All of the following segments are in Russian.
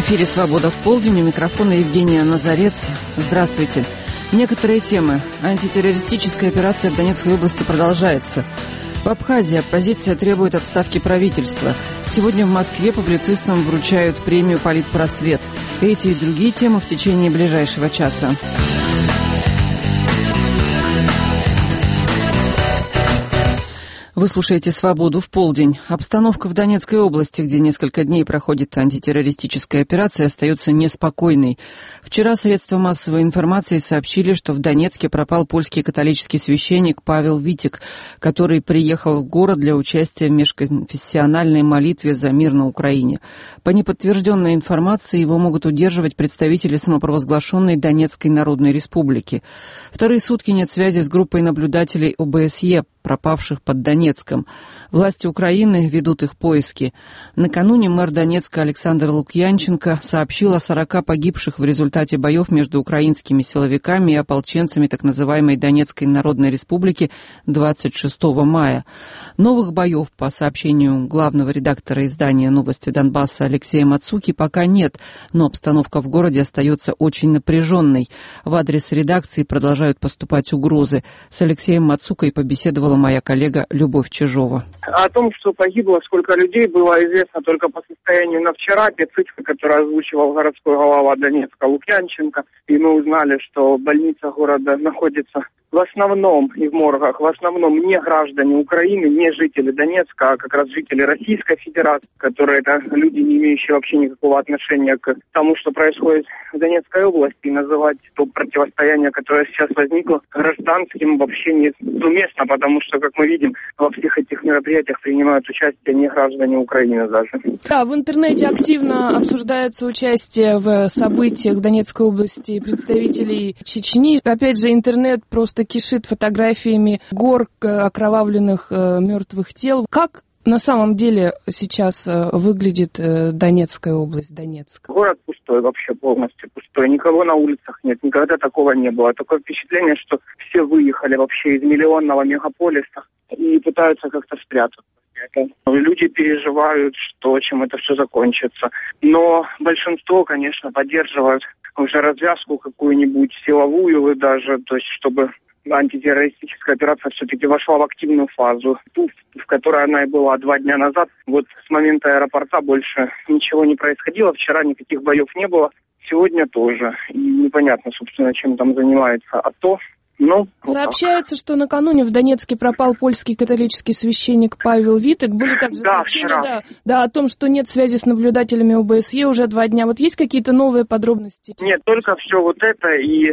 эфире «Свобода в полдень». У микрофона Евгения Назарец. Здравствуйте. Некоторые темы. Антитеррористическая операция в Донецкой области продолжается. В Абхазии оппозиция требует отставки правительства. Сегодня в Москве публицистам вручают премию «Политпросвет». Эти и другие темы в течение ближайшего часа. Вы слушаете «Свободу в полдень». Обстановка в Донецкой области, где несколько дней проходит антитеррористическая операция, остается неспокойной. Вчера средства массовой информации сообщили, что в Донецке пропал польский католический священник Павел Витик, который приехал в город для участия в межконфессиональной молитве за мир на Украине. По неподтвержденной информации его могут удерживать представители самопровозглашенной Донецкой Народной Республики. Вторые сутки нет связи с группой наблюдателей ОБСЕ, пропавших под Донецком. Власти Украины ведут их поиски. Накануне мэр Донецка Александр Лукьянченко сообщил о 40 погибших в результате боев между украинскими силовиками и ополченцами так называемой Донецкой Народной Республики 26 мая. Новых боев, по сообщению главного редактора издания «Новости Донбасса» Алексея Мацуки, пока нет, но обстановка в городе остается очень напряженной. В адрес редакции продолжают поступать угрозы. С Алексеем Мацукой побеседовала моя коллега Любовь Чижова. О том, что погибло, сколько людей, было известно только по состоянию на вчера. Те цифры, которые озвучивал городской глава Донецка Лукьянченко. И мы узнали, что больница города находится в основном и в моргах, в основном не граждане Украины, не жители Донецка, а как раз жители Российской Федерации, которые это люди, не имеющие вообще никакого отношения к тому, что происходит в Донецкой области. И называть то противостояние, которое сейчас возникло, гражданским вообще неуместно, потому что, как мы видим, во всех этих мероприятиях принимают участие не граждане Украины даже. Да, в интернете активно обсуждается участие в событиях в Донецкой области представителей Чечни. Опять же, интернет просто кишит фотографиями гор окровавленных мертвых тел. Как на самом деле сейчас выглядит Донецкая область, Донецк? Город пустой, вообще полностью пустой. Никого на улицах нет, никогда такого не было. Такое впечатление, что все выехали вообще из миллионного мегаполиса и пытаются как-то спрятаться. Люди переживают, чем это все закончится. Но большинство, конечно, поддерживают уже развязку какую-нибудь силовую даже, то есть чтобы антитеррористическая операция все-таки вошла в активную фазу, ту, в которой она и была 2 дня назад. Вот с момента аэропорта больше ничего не происходило, вчера никаких боев не было, сегодня тоже. И непонятно, собственно, чем там занимается АТО. Сообщается, что накануне в Донецке пропал польский католический священник Павел Витик. Были также сообщения о том, что нет связи с наблюдателями ОБСЕ уже 2 дня. Вот есть какие-то новые подробности? Нет, только все вот это. И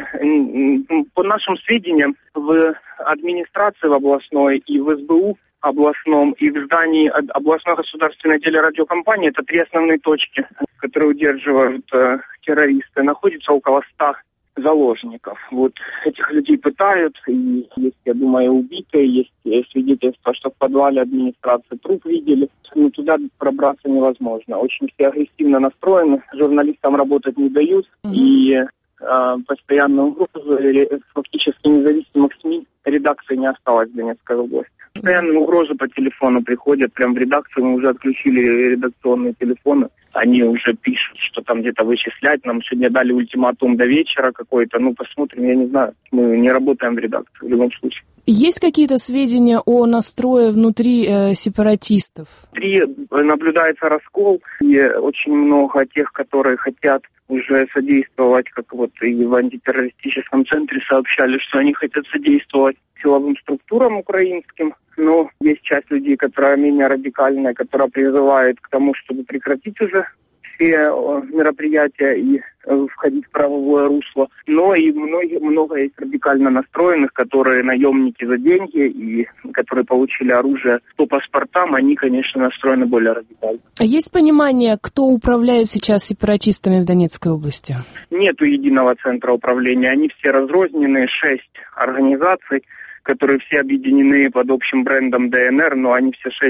по нашим сведениям, в администрации в областной и в СБУ областном, и в здании областной государственной телерадиокомпании, это 3 основные точки, которые удерживают террористы, находится около 100 заложников. Вот этих людей пытают, и есть, я думаю, убитые, есть свидетельства, что в подвале администрации труп видели, но туда пробраться невозможно. Очень все агрессивно настроены, журналистам работать не дают, и постоянные угрозы, фактически независимых СМИ, редакции не осталось в Донецкой области. Постоянные угрозы по телефону приходят, прям в редакцию, мы уже отключили редакционные телефоны. Они уже пишут, что там где-то вычислять. Нам сегодня дали ультиматум до вечера какой-то. Посмотрим, я не знаю. Мы не работаем в редакции в любом случае. Есть какие-то сведения о настрое внутри сепаратистов? Наблюдается раскол. И очень много тех, которые хотят уже содействовать, как вот и в антитеррористическом центре сообщали, что они хотят содействовать силовым структурам украинским. Но есть часть людей, которая менее радикальная, которая призывает к тому, чтобы прекратить уже все мероприятия и входить в правовое русло. Но и много есть радикально настроенных, которые наемники за деньги и которые получили оружие по паспортам, они, конечно, настроены более радикально. А есть понимание, кто управляет сейчас сепаратистами в Донецкой области? Нету единого центра управления, они все разрознены, 6 организаций, которые все объединены под общим брендом ДНР, но они все 6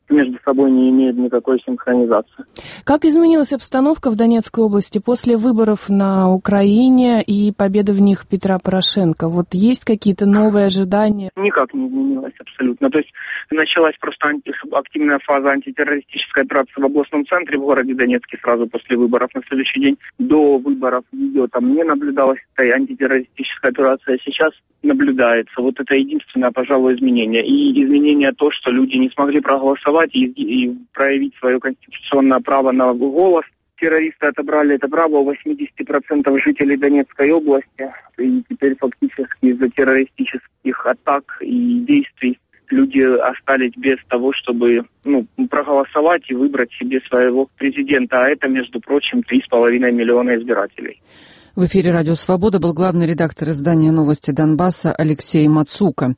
между собой не имеют никакой синхронизации. Как изменилась обстановка в Донецкой области после выборов на Украине и победы в них Петра Порошенко? Вот есть какие-то новые ожидания? Никак не изменилось абсолютно. То есть началась просто активная фаза антитеррористической операции в областном центре в городе Донецке сразу после выборов. На следующий день до выборов ее там не наблюдалась, эта антитеррористическая операция. Сейчас наблюдается. Вот это единственное, пожалуй, изменение. И изменение то, что люди не смогли проголосовать и проявить свое конституционное право на голос. Террористы отобрали это право у 80% жителей Донецкой области. И теперь фактически из-за террористических атак и действий люди остались без того, чтобы проголосовать и выбрать себе своего президента. А это, между прочим, 3,5 миллиона избирателей. В эфире «Радио Свобода» был главный редактор издания «Новости Донбасса» Алексей Мацука.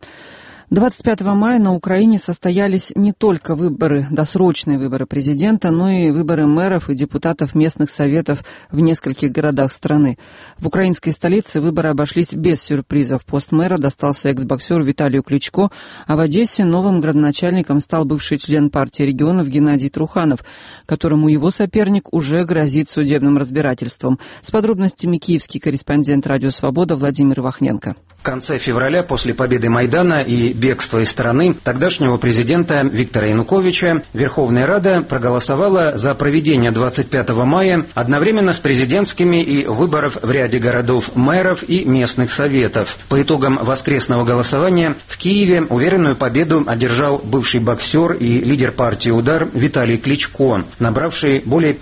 25 мая на Украине состоялись не только досрочные выборы президента, но и выборы мэров и депутатов местных советов в нескольких городах страны. В украинской столице выборы обошлись без сюрпризов. Пост мэра достался экс-боксеру Виталию Кличко, а в Одессе новым градоначальником стал бывший член партии регионов Геннадий Труханов, которому его соперник уже грозит судебным разбирательством. С подробностями киевский корреспондент «Радио Свобода» Владимир Вахненко. В конце февраля, после победы Майдана и бегства из страны тогдашнего президента Виктора Януковича, Верховная Рада проголосовала за проведение 25 мая одновременно с президентскими и выборов в ряде городов мэров и местных советов. По итогам воскресного голосования в Киеве уверенную победу одержал бывший боксер и лидер партии «Удар» Виталий Кличко, набравший более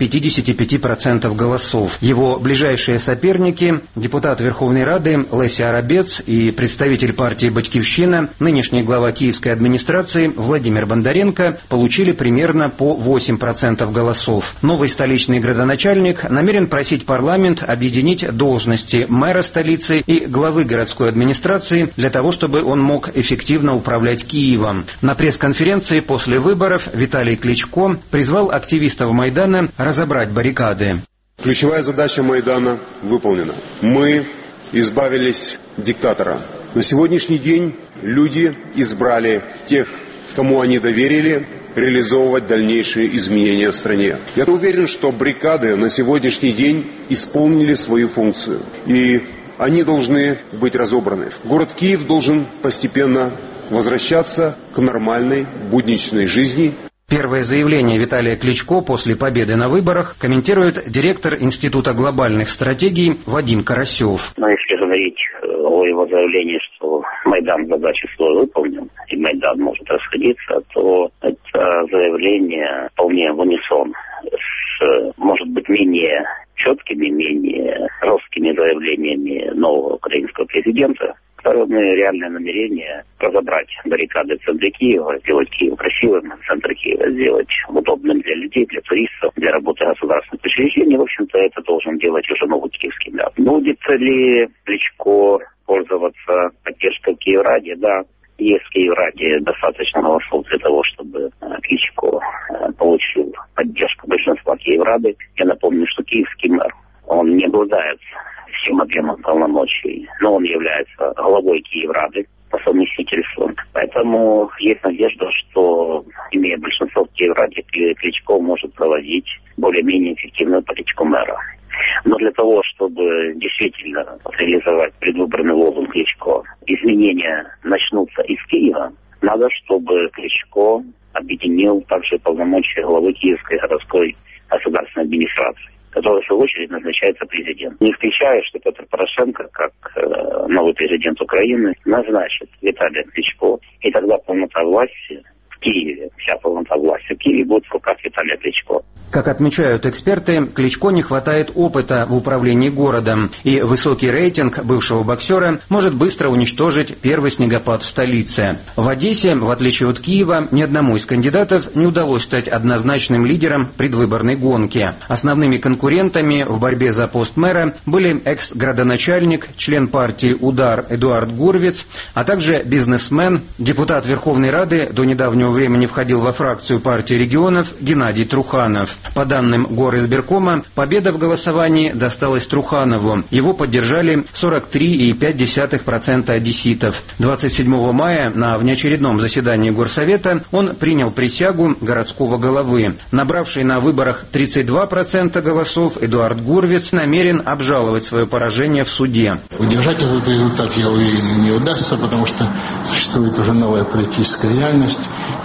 55% голосов. Его ближайшие соперники – депутат Верховной Рады Леся Арабец и представитель партии «Батькивщина», нынешний глава киевской администрации Владимир Бондаренко, получили примерно по 8% голосов. Новый столичный градоначальник намерен просить парламент объединить должности мэра столицы и главы городской администрации для того, чтобы он мог эффективно управлять Киевом. На пресс-конференции после выборов Виталий Кличко призвал активистов Майдана разобрать баррикады. Ключевая задача Майдана выполнена. Мы избавились от диктатора. На сегодняшний день люди избрали тех, кому они доверили реализовывать дальнейшие изменения в стране. Я уверен, что баррикады на сегодняшний день исполнили свою функцию. И они должны быть разобраны. Город Киев должен постепенно возвращаться к нормальной будничной жизни. Первое заявление Виталия Кличко после победы на выборах комментирует директор Института глобальных стратегий Вадим Карасев. Если говорить о его заявлении, что Майдан задачу свою выполнил, и Майдан может расходиться, то это заявление вполне в унисон с, может быть, менее четкими, менее жесткими заявлениями нового украинского президента, стороны реальное намерение разобрать баррикады в центре Киева, сделать Киев красивым, центр Киева сделать удобным для людей, для туристов, для работы государственных учреждений. В общем-то, это должен делать уже новый киевский мэр. Будет ли Кличко пользоваться поддержкой Киевради? Да. Есть в Киевраде достаточно голосов для того, чтобы Кличко получил поддержку большинства Киеврады. Я напомню, что киевский мэр, он не обладает всем объемом полномочий, но он является главой Киеврады по совместительству. Поэтому есть надежда, что, имея большинство в Киевраде, Кличко может проводить более-менее эффективную политику мэра. Но для того, чтобы действительно реализовать предвыборный лозунг Кличко, изменения начнутся из Киева, надо, чтобы Кличко объединил также полномочия главы Киевской городской государственной администрации, который, в свою очередь, назначается президент. Не исключаю, что Петр Порошенко, как новый президент Украины, назначит Виталия Кличко, и тогда полнота власти в Киеве, вся полнота власти в Киеве будет в руках Виталия Кличко. Как отмечают эксперты, Кличко не хватает опыта в управлении городом, и высокий рейтинг бывшего боксера может быстро уничтожить первый снегопад в столице. В Одессе, в отличие от Киева, ни одному из кандидатов не удалось стать однозначным лидером предвыборной гонки. Основными конкурентами в борьбе за пост мэра были экс-градоначальник, член партии «Удар» Эдуард Гурвиц, а также бизнесмен, депутат Верховной Рады до недавнего недавнего времени входил во фракцию партии регионов Геннадий Труханов. По данным Горизбиркома, победа в голосовании досталась Труханову. Его поддержали 43,5% одесситов. 27 мая на внеочередном заседании Горсовета он принял присягу городского головы. Набравший на выборах 32% голосов, Эдуард Гурвиц намерен обжаловать свое поражение в суде. Удержать этот результат, я уверен, не удастся, потому что существует уже новая политическая реальность,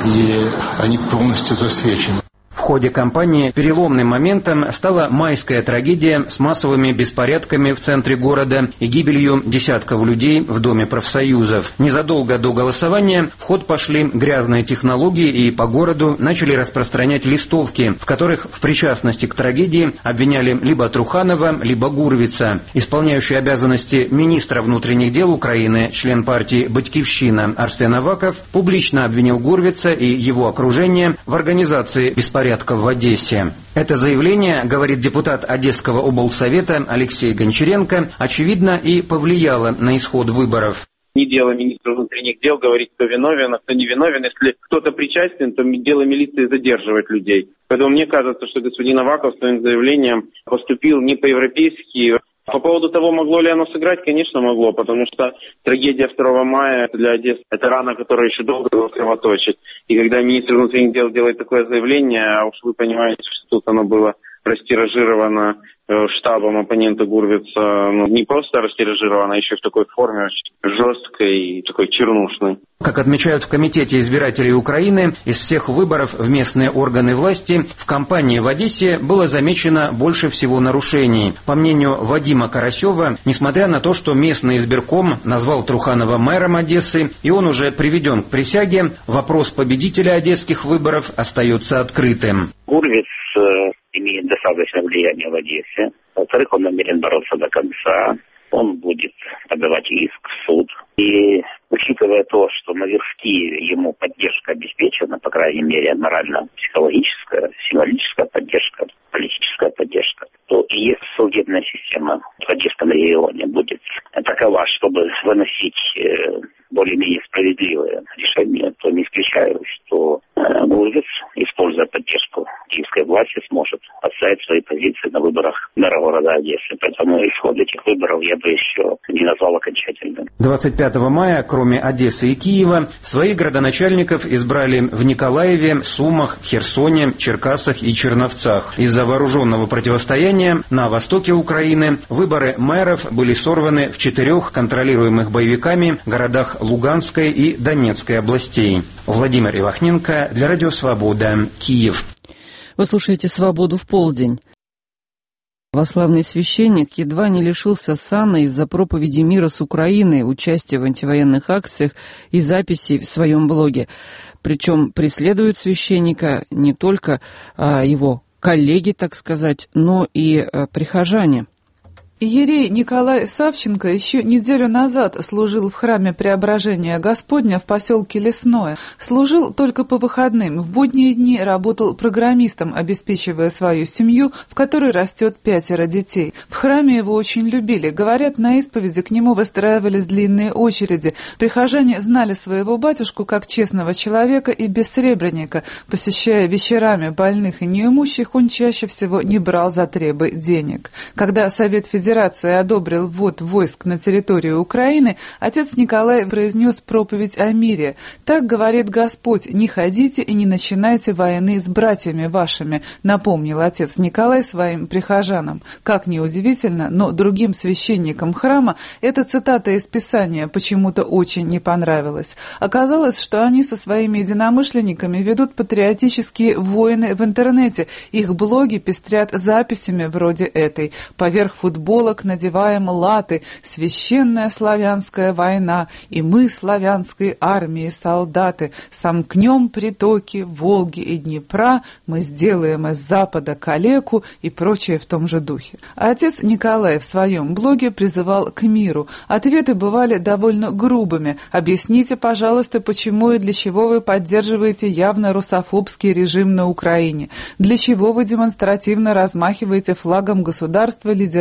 и они полностью засвечены. В ходе кампании переломным моментом стала майская трагедия с массовыми беспорядками в центре города и гибелью десятков людей в Доме профсоюзов. Незадолго до голосования в ход пошли грязные технологии, и по городу начали распространять листовки, в которых в причастности к трагедии обвиняли либо Труханова, либо Гурвица. Исполняющий обязанности министра внутренних дел Украины, член партии «Батькивщина» Арсен Аваков публично обвинил Гурвица и его окружение в организации беспорядков в Одессе. Это заявление, говорит депутат Одесского облсовета Алексей Гончаренко, очевидно и повлияло на исход выборов. Не дело министра внутренних дел говорить, кто виновен, а кто не виновен. Если кто-то причастен, то дело милиции задерживать людей. Поэтому мне кажется, что господин Аваков своим заявлением поступил не по-европейски. По поводу того, могло ли оно сыграть, конечно, могло, потому что трагедия 2 мая для Одессы – это рана, которая еще долго кровоточит. И когда министр внутренних дел делает такое заявление, а уж вы понимаете, что тут оно было растиражировано штабом оппонента Гурвица, не просто растиражировано, а еще в такой форме очень жесткой и такой чернушной. Как отмечают в Комитете избирателей Украины, из всех выборов в местные органы власти в кампании в Одессе было замечено больше всего нарушений. По мнению Вадима Карасева, несмотря на то, что местный избирком назвал Труханова мэром Одессы, и он уже приведен к присяге, вопрос победителя одесских выборов остается открытым. Гурвиц имеет достаточное влияние в Одессе. Во-вторых, он намерен бороться до конца. Он будет подавать иск в суд. И учитывая то, что наверху ему поддержка обеспечена, по крайней мере, морально-психологическая, символическая поддержка, политическая поддержка, то и если судебная система в Одесском регионе будет такова, чтобы выносить более-менее справедливое решение, то не исключаю, что Гурвиц, используя поддержку киевской власти, сможет отстоять свои позиции на выборах мэра города Одессы. Поэтому исход этих выборов я бы еще не назвал окончательным. 25 мая, кроме Одессы и Киева, своих градоначальников избрали в Николаеве, Сумах, Херсоне, Черкасах и Черновцах. Из-за вооруженного противостояния на востоке Украины выборы мэров были сорваны в 4 контролируемых боевиками городах Луганской и Донецкой областей. Владимир Ивахненко для Радио Свобода, Киев. Вы слушаете «Свободу в полдень». Православный священник едва не лишился сана из-за проповеди мира с Украиной, участия в антивоенных акциях и записей в своем блоге. Причем преследуют священника не только его коллеги, так сказать, но и прихожане. Иерей Николай Савченко еще неделю назад служил в храме Преображения Господня в поселке Лесное. Служил только по выходным. В будние дни работал программистом, обеспечивая свою семью, в которой растет 5 детей. В храме его очень любили. Говорят, на исповеди к нему выстраивались длинные очереди. Прихожане знали своего батюшку как честного человека и бессребреника. Посещая вечерами больных и неимущих, он чаще всего не брал за требы денег. Когда Совет Федерации одобрил ввод войск на территорию Украины, отец Николай произнес проповедь о мире. «Так говорит Господь, не ходите и не начинайте войны с братьями вашими», напомнил отец Николай своим прихожанам. Как ни удивительно, но другим священникам храма эта цитата из Писания почему-то очень не понравилась. Оказалось, что они со своими единомышленниками ведут патриотические войны в интернете. Их блоги пестрят записями вроде этой. Поверх футболок надеваем латы, священная славянская война, и мы, славянской армии солдаты, сомкнем притоки Волги и Днепра, мы сделаем из Запада калеку и прочее в том же духе. Отец Николай в своем блоге призывал к миру. Ответы бывали довольно грубыми. Объясните, пожалуйста, почему и для чего вы поддерживаете явно русофобский режим на Украине? Для чего вы демонстративно размахиваете флагом государства, лидеры которого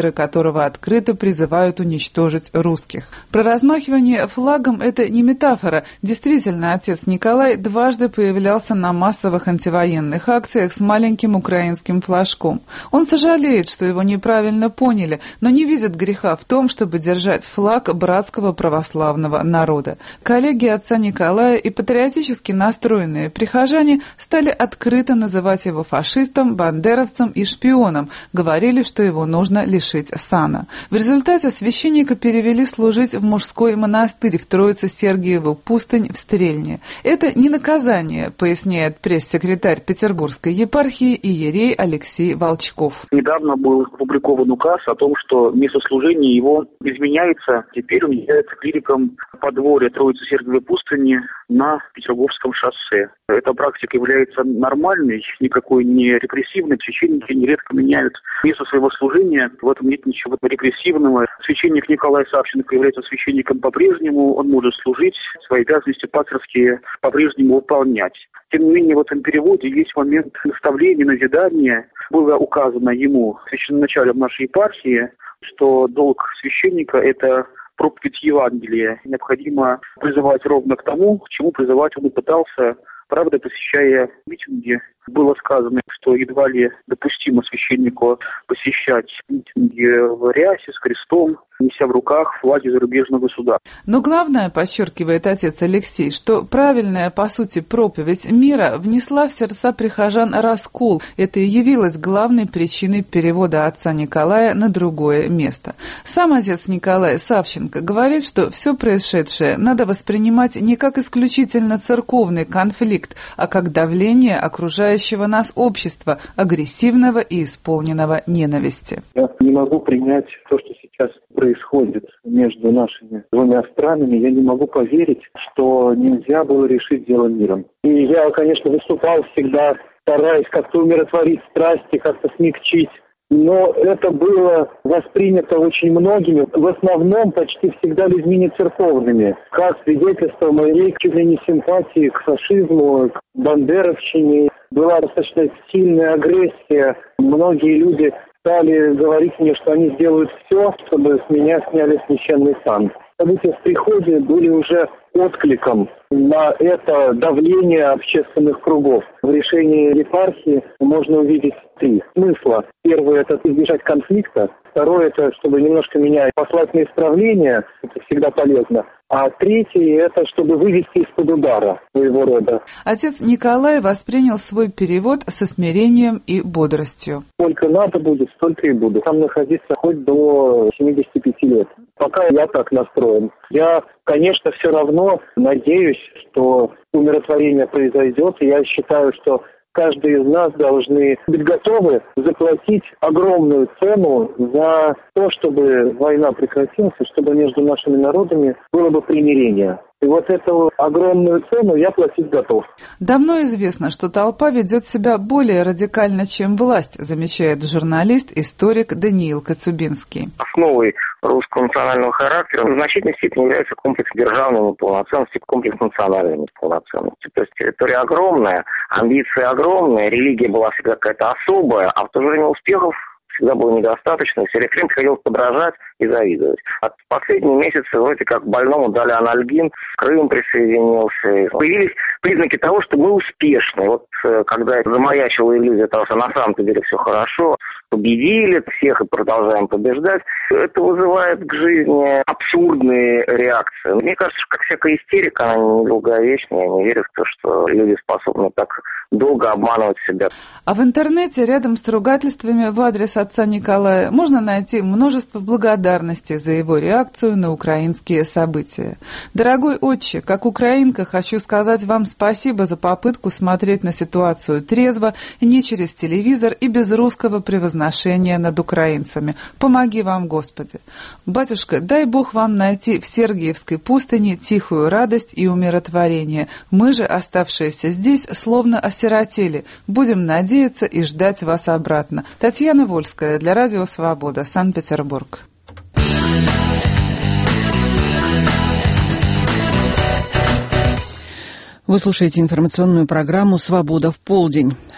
которого открыто призывают уничтожить русских. Про размахивание флагом это не метафора. Действительно, отец Николай дважды появлялся на массовых антивоенных акциях с маленьким украинским флажком. Он сожалеет, что его неправильно поняли, но не видит греха в том, чтобы держать флаг братского православного народа. Коллеги отца Николая и патриотически настроенные прихожане стали открыто называть его фашистом, бандеровцем и шпионом, говорили, что его нужно лишить сана. В результате священника перевели служить в мужской монастырь в Троице-Сергиеву пустынь в Стрельне. Это не наказание, поясняет пресс-секретарь Петербургской епархии иерей Алексей Волчков. Недавно был опубликован указ о том, что место служения его изменяется. Теперь он является клириком подворья Троице-Сергиевой пустыни на Петербургском шоссе. Эта практика является нормальной, никакой не репрессивной. Священники нередко меняют место своего служения, в этом нет ничего репрессивного. Священник Николай Савченко является священником по-прежнему, он может служить, свои обязанности пасторские по-прежнему выполнять. Тем не менее, в этом переводе есть момент наставления, назидания. Было указано ему, священноначалем нашей епархии, что долг священника – это проповедь Евангелия. Необходимо призывать ровно к тому, к чему призывать он и пытался. Правда, посещая митинги, было сказано, что едва ли допустимо священнику посещать митинги в рясе с крестом, неся в руках флаги зарубежного государства. Но главное, подчеркивает отец Алексей, что правильная, по сути, проповедь мира внесла в сердца прихожан раскол. Это и явилось главной причиной перевода отца Николая на другое место. Сам отец Николай Савченко говорит, что все происшедшее надо воспринимать не как исключительно церковный конфликт, а как давление окружающего нас общества, агрессивного и исполненного ненависти. Я не могу принять то, что сейчас происходит между нашими двумя странами. Я не могу поверить, что нельзя было решить дело миром. И я, конечно, выступал всегда, стараясь как-то умиротворить страсти, как-то смягчить. Но это было воспринято очень многими, в основном почти всегда людьми нецерковными, как свидетельство моей чуть ли не симпатии к фашизму, к бандеровщине. Была достаточно сильная агрессия. Многие люди стали говорить мне, что они сделают все, чтобы с меня сняли священный сан. События в приходе были уже откликом на это давление общественных кругов. В решении епархии можно увидеть три смысла. Первое – это избежать конфликта. Второе – это, чтобы немножко меня послать на исправление, это всегда полезно. А третье – это чтобы вывести из-под удара своего рода. Отец Николай воспринял свой перевод со смирением и бодростью. Сколько надо будет, столько и буду. Там находиться хоть до 75 лет. Пока я так настроен. Я, конечно, все равно надеюсь, что умиротворение произойдет. И я считаю, что каждый из нас должны быть готовы заплатить огромную цену за то, чтобы война прекратилась, чтобы между нашими народами было бы примирение. И вот эту огромную цену я платить готов. Давно известно, что толпа ведет себя более радикально, чем власть, замечает журналист, историк Даниил Коцюбинский. Основой русского национального характера в значительной степени является комплекс державной неполноценности, комплекс национальной неполноценности. То есть территория огромная, амбиции огромные, религия была всегда какая-то особая, а в то же время успехов всегда было недостаточно, и все время приходилось подражать и завидовать. От последние месяцы вроде как больному дали анальгин, Крым присоединился. Появились признаки того, что мы успешны. Вот когда замаячила иллюзия того, что на самом-то деле все хорошо, победили всех и продолжаем побеждать, это вызывает к жизни абсурдные реакции. Мне кажется, что как всякая истерика, она недолговечная. Я не верю в то, что люди способны так долго обманывать себя. А в интернете рядом с ругательствами в адрес отца Николая можно найти множество благодарности за его реакцию на украинские события. Дорогой отче, как украинка, хочу сказать вам спасибо за попытку смотреть на ситуацию трезво, не через телевизор и без русского превозношения над украинцами. Помоги вам, Господи. Батюшка, дай Бог вам найти в Сергиевской пустыне тихую радость и умиротворение. Мы же, оставшиеся здесь, словно осиротели. Будем надеяться и ждать вас обратно. Татьяна Вольская для Радио Свобода, Санкт-Петербург. Вы слушаете информационную программу «Свобода в полдень».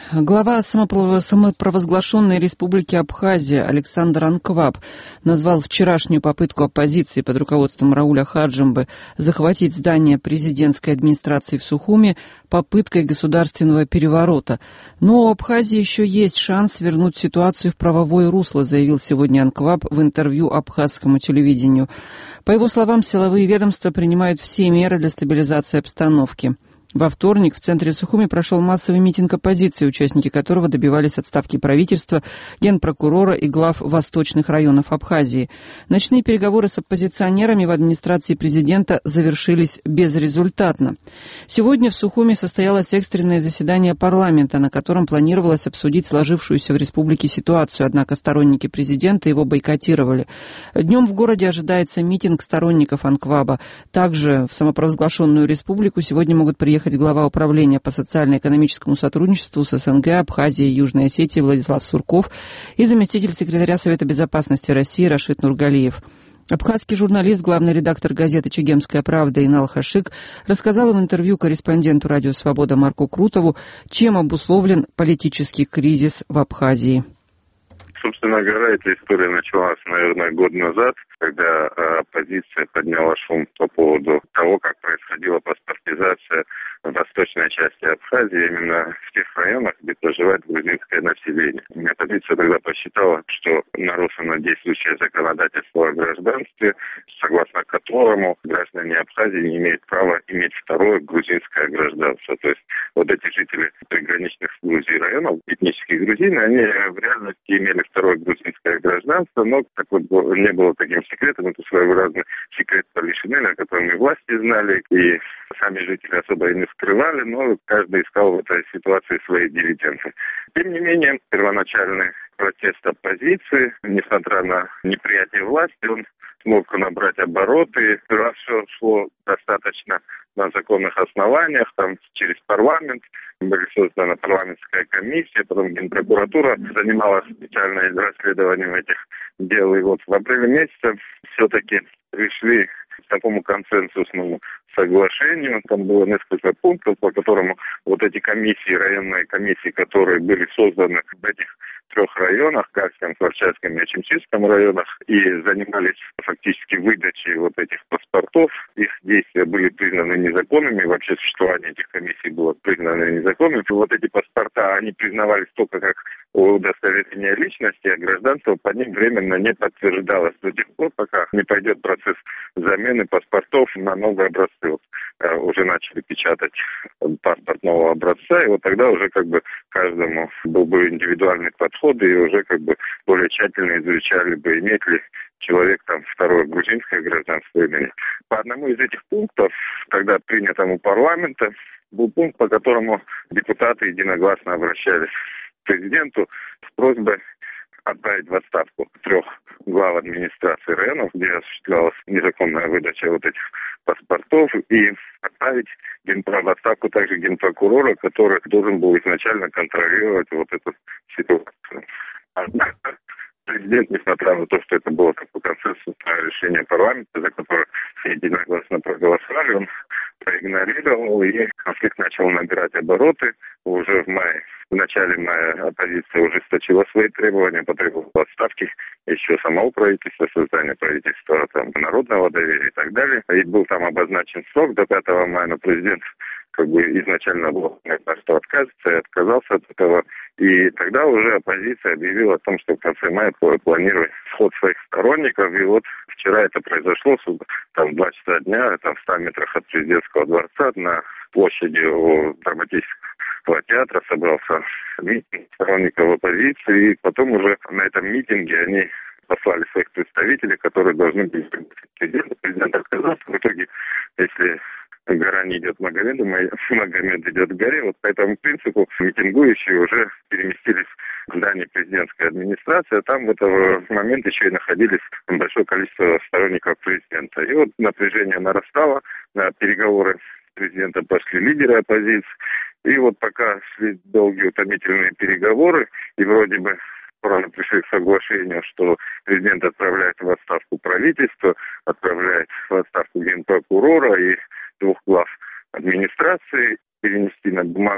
Глава самопровозглашенной республики Абхазия Александр Анкваб назвал вчерашнюю попытку оппозиции под руководством Рауля Хаджимбы захватить здание президентской администрации в Сухуми попыткой государственного переворота. Но у Абхазии еще есть шанс вернуть ситуацию в правовое русло, заявил сегодня Анкваб в интервью абхазскому телевидению. По его словам, силовые ведомства принимают все меры для стабилизации обстановки. Во вторник в центре Сухуми прошел массовый митинг оппозиции, участники которого добивались отставки правительства, генпрокурора и глав восточных районов Абхазии. Ночные переговоры с оппозиционерами в администрации президента завершились безрезультатно. Сегодня в Сухуми состоялось экстренное заседание парламента, на котором планировалось обсудить сложившуюся в республике ситуацию, однако сторонники президента его бойкотировали. Днем в городе ожидается митинг сторонников Анкваба. Также в самопровозглашенную республику сегодня могут приехать глава управления по социально-экономическому сотрудничеству с СНГ, Абхазией и Южной Осетией Владислав Сурков и заместитель секретаря Совета безопасности России Рашид Нургалиев. Абхазский журналист, главный редактор газеты «Чегемская правда» Инал Хашик рассказал в интервью корреспонденту «Радио Свобода» Марку Крутову, чем обусловлен политический кризис в Абхазии. Собственно говоря, эта история началась, наверное, год назад, когда оппозиция подняла шум по поводу того, как происходила паспортизация в восточной части Абхазии, именно в тех районах, где проживает грузинское население. Оппозиция тогда посчитала, что нарушено действующее законодательство о гражданстве, согласно которому граждане Абхазии не имеют права иметь второе грузинское гражданство. То есть вот эти жители приграничных с Грузией районов, этнические грузины, они в реальности имели второе грузинское гражданство, но так вот не было таким секретом, это своеобразный секрет Полишинеля, о котором и власти знали, и сами жители особо и не скрывали, но каждый искал в этой ситуации свои дивиденды. Тем не менее, первоначальный протест оппозиции, несмотря на неприятие власти, он смог набрать обороты. Раз все шло достаточно на законных основаниях, там через парламент, была создана парламентская комиссия, потом Генпрокуратура занималась специальным расследованием этих дел. И вот в апреле месяце все-таки пришли к такому консенсусному соглашению. Там было несколько пунктов, по которому вот эти комиссии, районные комиссии, которые были созданы в этих трех районах, Карском, Творчатском и Ачимчистском районах, и занимались фактически выдачей вот этих паспортов. Их действия были признаны незаконными, вообще существование этих комиссий было признано незаконным. И вот эти паспорта, они признавались только как удостоверение личности, а гражданство по ним временно не подтверждалось до тех пор, пока не пойдет процесс замены паспортов на новые образцы. Вот, уже начали печатать паспорт нового образца, и вот тогда уже как бы каждому был бы индивидуальный подход, и уже как бы более тщательно изучали бы, имеет ли человек там второе грузинское гражданство или нет. По одному из этих пунктов, тогда принятому парламента, был пункт, по которому депутаты единогласно обращались к президенту с просьбой отправить в отставку трех глав администрации районов, где осуществлялась незаконная выдача вот этих паспортов, и отправить в отставку также генпрокурора, который должен был изначально контролировать вот эту ситуацию. Однако президент, несмотря на то, что это было такое консенсусное решение парламента, за которое все единогласно проголосовали, он проигнорировал, и конфликт начал набирать обороты. Уже в начале мая оппозиция ужесточила свои требования, потребовала отставки еще самого правительства, создания правительства там, народного доверия и так далее. И был там обозначен срок до 5 мая, но президент как бы изначально был, что отказывается, и отказался от этого. И тогда уже оппозиция объявила о том, что в конце мая планирует сход своих сторонников. И вот вчера это произошло, там 2 часа дня, там в 100 метрах от президентского дворца, на площади у драматического театра собрался митинг сторонников оппозиции. И потом уже на этом митинге они послали своих представителей, которые должны были президента. Президент отказался. В итоге, если гора не идет Магомеду, Магомед идет к горе. Вот по этому принципу митингующие уже переместились в здание президентской администрации, а там в этот момент еще и находились большое количество сторонников президента. И вот напряжение нарастало, на переговоры с президентом пошли лидеры оппозиции. И вот пока шли долгие утомительные переговоры, и вроде бы пришли к соглашению, что президент отправляет в отставку правительство, отправляет в отставку генпрокурора и 2 глав администрации, перенести на бумагу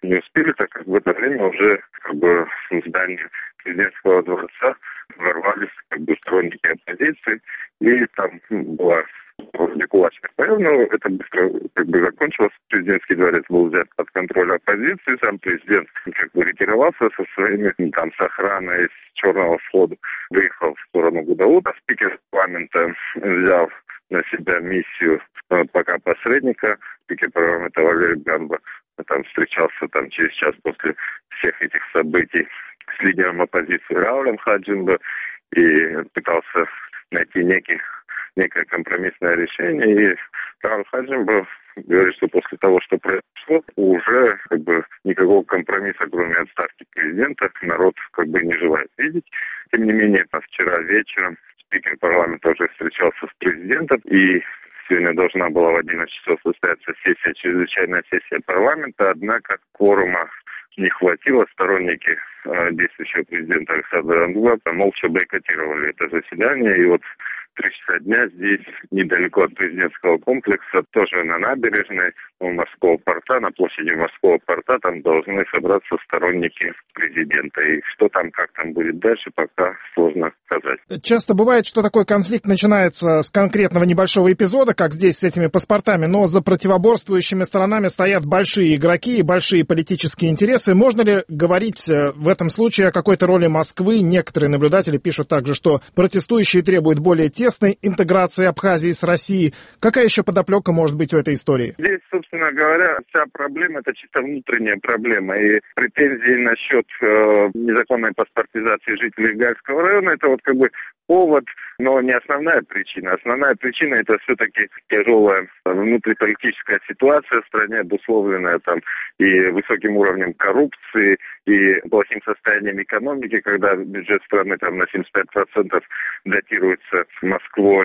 не успели, так как в это время уже в здание президентского дворца ворвались сторонники оппозиции, и там была вроде кулачный боев, но это быстро закончилось. Президентский дворец был взят под контроль оппозиции, сам президент ретировался со своими, с охраной с черного входа, выехал в сторону Гудаута. Спикер парламента взял на себя миссию пока посредника. Спикер парламента Валерий Ганба там встречался через час после всех этих событий с лидером оппозиции Раулем Хаджимбо и пытался найти некое компромиссное решение. И Рауль Хаджимбо говорит, что после того, что произошло, уже никакого компромисса, кроме отставки президента, народ не желает видеть. Тем не менее, вчера вечером спикер парламента уже встречался с президентом, и сегодня должна была в 11 часов состояться чрезвычайная сессия парламента, однако кворума не хватило. Сторонники действующего президента Александра Ангуата молча бойкотировали это заседание, и 3 часа дня здесь, недалеко от президентского комплекса, тоже на набережной у морского порта, на площади морского порта, там должны собраться сторонники президента. И что там, как там будет дальше, пока сложно сказать. Часто бывает, что такой конфликт начинается с конкретного небольшого эпизода, как здесь с этими паспортами, но за противоборствующими сторонами стоят большие игроки и большие политические интересы. Можно ли говорить в этом случае о какой-то роли Москвы? Некоторые наблюдатели пишут также, что протестующие требуют более тесной интеграции Абхазии с Россией. Какая еще подоплека может быть у этой истории? Здесь, собственно говоря, вся проблема — это чисто внутренняя проблема. И претензии насчет незаконной паспортизации жителей Гальского района — это повод, но не основная причина. Основная причина — это все-таки тяжелая внутриполитическая ситуация в стране, обусловленная и высоким уровнем коррупции, и плохим состоянием экономики, когда бюджет страны на 75% датируется Москвой.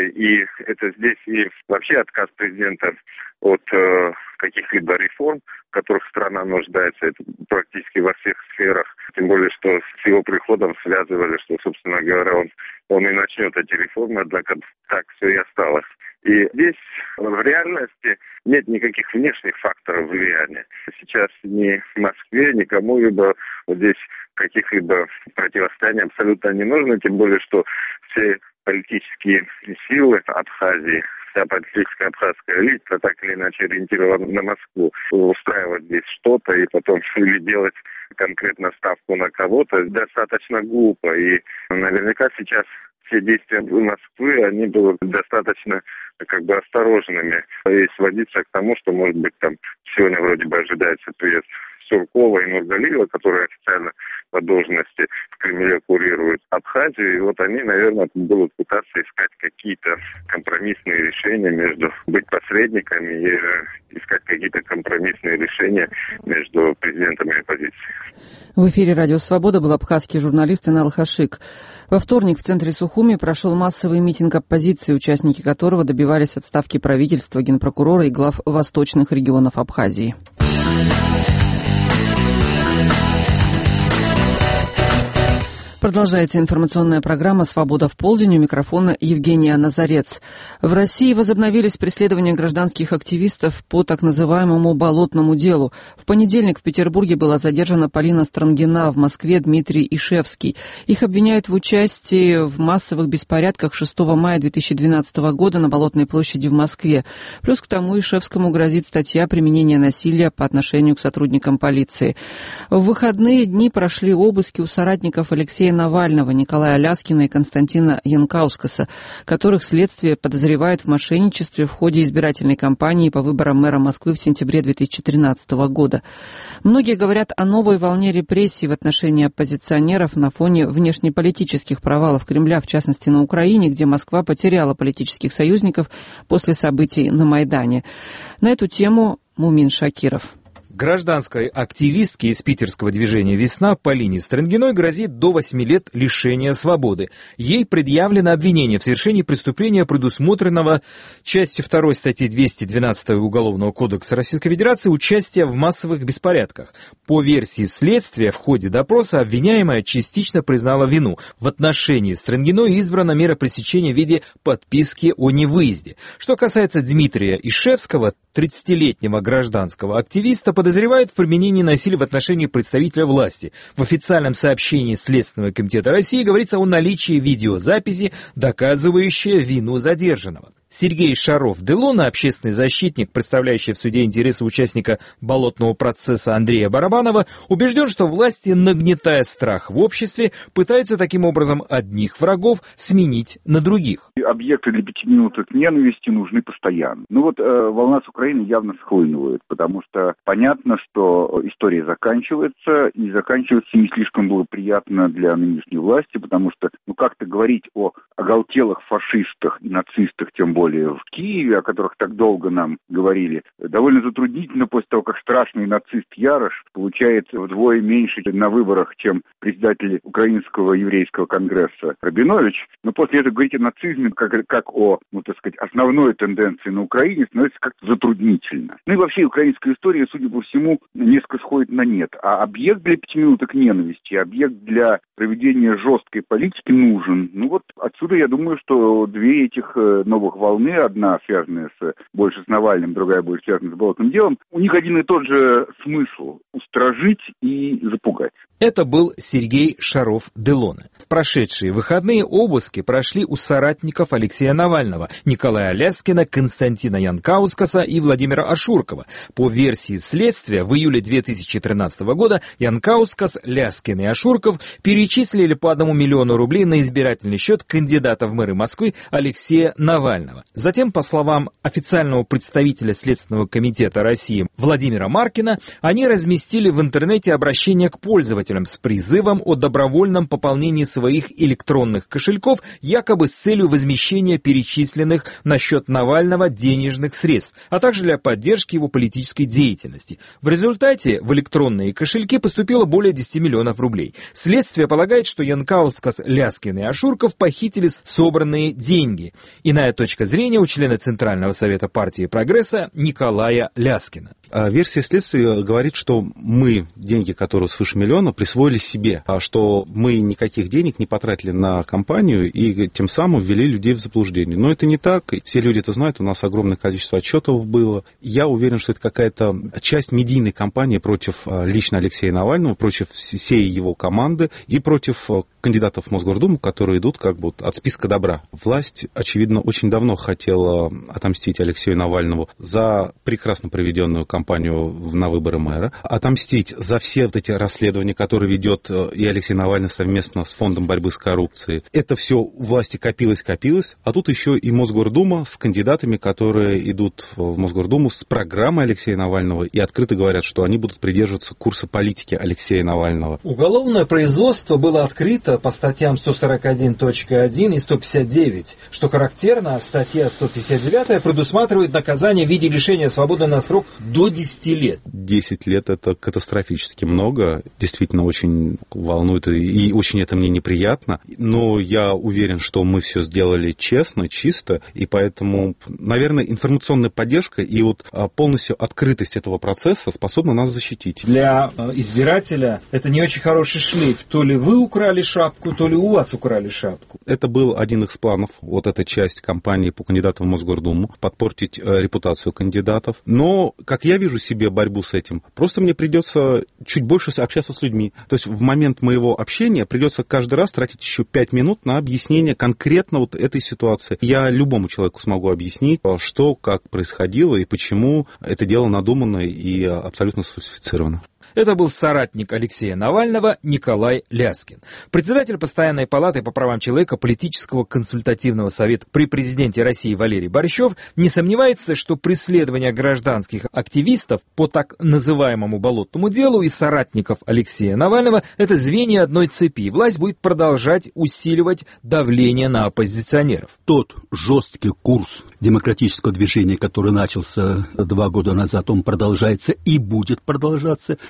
И это здесь и вообще отказ президента от каких-либо реформ, в которых страна нуждается, это практически во всех сферах. Тем более, что с его приходом связывали, что, собственно говоря, он и начнет эти реформы, однако так все и осталось. И здесь в реальности нет никаких внешних факторов влияния. Сейчас ни в Москве, ни кому-либо здесь каких-либо противостояний абсолютно не нужно, тем более, что все политические силы Абхазии, вся политическая абхазская элита так или иначе ориентирована на Москву. Устраивать здесь что-то и потом или делать конкретно ставку на кого-то достаточно глупо. И наверняка сейчас все действия Москвы, они были достаточно осторожными и сводиться к тому, что, может быть, сегодня вроде бы ожидается приезд Суркова и Нургалиева, которые официально по должности в Кремле курируют Абхазию. И они, наверное, будут пытаться искать какие-то компромиссные решения быть посредниками и искать какие-то компромиссные решения между президентом и оппозицией. В эфире «Радио Свобода» был абхазский журналист Инал Хашик. Во вторник в центре Сухуми прошел массовый митинг оппозиции, участники которого добивались отставки правительства, генпрокурора и глав восточных регионов Абхазии. Продолжается информационная программа «Свобода в полдень». У микрофона Евгения Назарец. В России возобновились преследования гражданских активистов по так называемому «болотному делу». В понедельник в Петербурге была задержана Полина Странгина, в Москве Дмитрий Ишевский. Их обвиняют в участии в массовых беспорядках 6 мая 2012 года на Болотной площади в Москве. Плюс к тому Ишевскому грозит статья «Применение насилия по отношению к сотрудникам полиции». В выходные дни прошли обыски у соратников Алексея Навального, Николая Аляскина и Константина Янкаускаса, которых следствие подозревает в мошенничестве в ходе избирательной кампании по выборам мэра Москвы в сентябре 2013 года. Многие говорят о новой волне репрессий в отношении оппозиционеров на фоне внешнеполитических провалов Кремля, в частности на Украине, где Москва потеряла политических союзников после событий на Майдане. На эту тему Мумин Шакиров. Гражданской активистке из питерского движения «Весна» Полине Странгиной грозит до 8 лет лишения свободы. Ей предъявлено обвинение в совершении преступления, предусмотренного частью 2 статьи 212 Уголовного кодекса Российской Федерации, участия в массовых беспорядках. По версии следствия, в ходе допроса обвиняемая частично признала вину. В отношении Странгиной избрана мера пресечения в виде подписки о невыезде. Что касается Дмитрия Ишевского, 30-летнего гражданского активиста, под подозревают в применении насилия в отношении представителя власти. В официальном сообщении Следственного комитета России говорится о наличии видеозаписи, доказывающей вину задержанного. Сергей Шаров-Делона, общественный защитник, представляющий в суде интересы участника болотного процесса Андрея Барабанова, убежден, что власти, нагнетая страх в обществе, пытаются таким образом одних врагов сменить на других. Объекты для 5 минуток ненависти нужны постоянно. Волна с Украины явно схлынивает, потому что понятно, что история заканчивается, и заканчивается не слишком благоприятно для нынешней власти, потому что, как-то говорить о оголтелых фашистах и нацистах, тем более в Киеве, о которых так долго нам говорили, довольно затруднительно после того, как страшный нацист Ярош получает вдвое меньше на выборах, чем председатель Украинского еврейского конгресса Рабинович. Но после этого говорить о нацизме как о, основной тенденции на Украине становится как-то затруднительно. И вообще украинская история, судя по всему, несколько сходит на нет. А объект для 5 минуток ненависти, объект для проведения жесткой политики нужен. Отсюда я думаю, что две этих новых волны, одна связанная больше с Навальным, другая больше связана с болотным делом, у них один и тот же смысл – устражить и запугать. Это был Сергей Шаров-Делона. В прошедшие выходные обыски прошли у соратников Алексея Навального, Николая Ляскина, Константина Янкаускаса и Владимира Ашуркова. По версии следствия, в июле 2013 года Янкаускас, Ляскин и Ашурков перечислили по 1 миллиону рублей на избирательный счет кандидата в мэры Москвы Алексея Навального. Затем, по словам официального представителя Следственного комитета России Владимира Маркина, они разместили в интернете обращение к пользователям с призывом о добровольном пополнении своих электронных кошельков якобы с целью возмещения перечисленных на счет Навального денежных средств, а также для поддержки его политической деятельности. В результате в электронные кошельки поступило более 10 миллионов рублей. Следствие полагает, что Янкаускас, Ляскин и Ашурков похитили собранные деньги. Иная точка зрения у члена Центрального совета партии «Прогресса» Николая Ляскина. Версия следствия говорит, что мы деньги, которые свыше миллиона, присвоили себе, а что мы никаких денег не потратили на кампанию и тем самым ввели людей в заблуждение. Но это не так, все люди это знают, у нас огромное количество отчетов было. Я уверен, что это какая-то часть медийной кампании против лично Алексея Навального, против всей его команды и против кандидатов в Мосгордуму, которые идут от списка добра. Власть, очевидно, очень давно хотела отомстить Алексею Навальному за прекрасно проведенную кампанию на выборы мэра, отомстить за все эти расследования, которые ведет и Алексей Навальный совместно с Фондом борьбы с коррупцией. Это все у власти копилось, а тут еще и Мосгордума с кандидатами, которые идут в Мосгордуму с программой Алексея Навального и открыто говорят, что они будут придерживаться курса политики Алексея Навального. Уголовное производство было открыто по статьям 141.1 и 159. Что характерно, статья 159 предусматривает наказание в виде лишения свободы на срок до 10 лет. 10 лет это катастрофически много, действительно очень волнует и очень это мне неприятно, но я уверен, что мы все сделали честно, чисто, и поэтому, наверное, информационная поддержка и полностью открытость этого процесса способна нас защитить. Для избирателя это не очень хороший шлейф. То ли вы украли шапку, то ли у вас украли шапку. Это был один из планов, эта часть кампании по кандидатам в Мосгордуму, подпортить репутацию кандидатов. Но, как я вижу себе борьбу с этим, просто мне придется чуть больше общаться с людьми. То есть в момент моего общения придется каждый раз тратить еще 5 минут на объяснение конкретно этой ситуации. Я любому человеку смогу объяснить, что, как происходило и почему это дело надумано и абсолютно сфальсифицировано. Это был соратник Алексея Навального Николай Ляскин. Председатель Постоянной палаты по правам человека Политического консультативного совета при президенте России Валерий Борщев не сомневается, что преследование гражданских активистов по так называемому болотному делу и соратников Алексея Навального – это звенья одной цепи. Власть будет продолжать усиливать давление на оппозиционеров. Тот жесткий курс демократического движения, который начался 2 года назад, он продолжается и будет продолжаться.